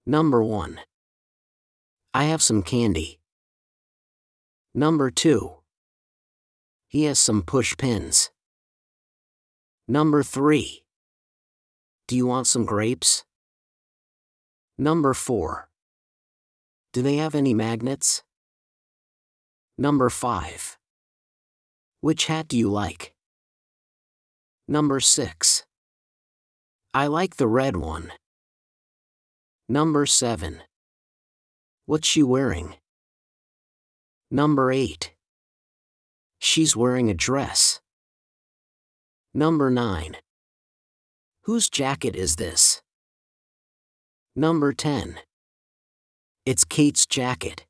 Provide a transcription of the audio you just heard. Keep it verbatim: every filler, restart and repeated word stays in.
Number one. I have some candy. Number two. He has some push pins. Number three. Do you want some grapes? Number four. Do they have any magnets? Number five. Which hat do you like? Number six. I like the red one. Number seven. What's she wearing? Number eight. She's wearing a dress. Number nine. Whose jacket is this? Number ten. It's Kate's jacket.